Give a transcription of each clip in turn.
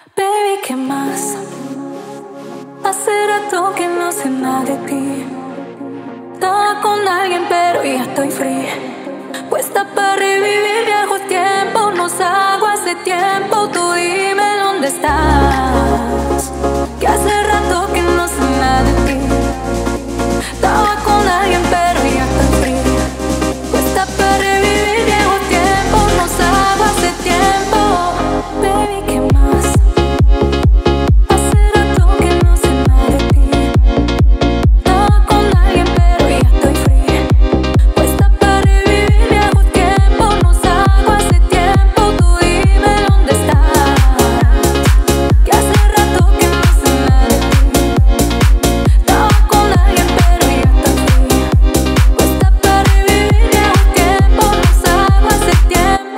Baby, ¿qué más? Hace rato que no sé nada de ti. Estaba con alguien pero ya estoy free. Puesta para revivir viejos tiempos. Nos hago hace tiempo. Tú dime dónde estás. Que hace rato que no sé nada de ti. Estaba con alguien pero ya estoy free. Puesta para revivir viejos tiempos. Nos hago hace tiempo. Baby, ¿qué más? Hace rato que no sé nada de ti. Estaba con alguien pero ya estoy free. Puesta para revivir viejos tiempos. Nos hago hace tiempo. Tú dime dónde estás. Que hace rato que no sé nada de ti. Estaba con alguien pero ya estoy free. Puesta para revivir viejos tiempos. Nos hago hace tiempo.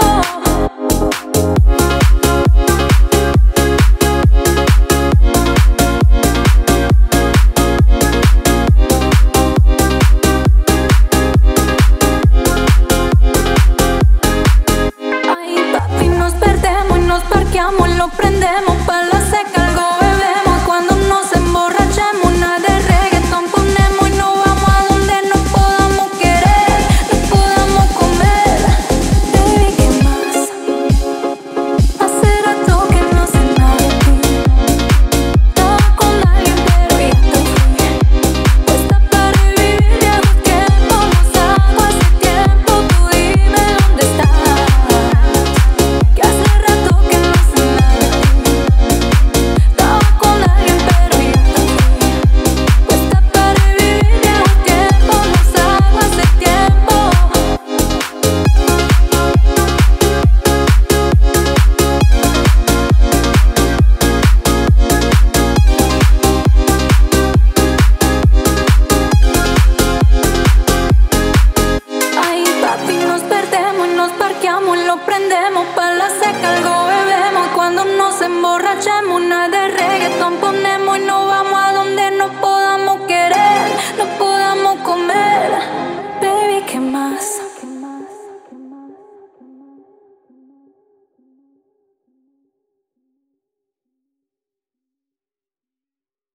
Ay, papi, nos perdemos y nos parqueamos, lo prendemos pa' la seca, algo bebemos. Cuando nos emborrachemos, nada de reggaetón ponemos y nos vamos a donde nos podamos querer, nos podamos comer. Baby, ¿qué más? Hace rato que no sé nada de ti. Estaba con alguien pero ya estoy free. Puesta para revivir viejos tiempos. Nos hago hace tiempo. Tú dime dónde estás. Que hace rato que no sé nada de ti. Estaba con alguien pero ya estoy free. Puesta para revivir viejos tiempos. Nos hago hace tiempo. Ay, papi, nos perdemos y nos parqueamos, lo prendemos pa' la seca, algo bebemos. Cuando nos emborrachemos, nada de reggaetón ponemos y nos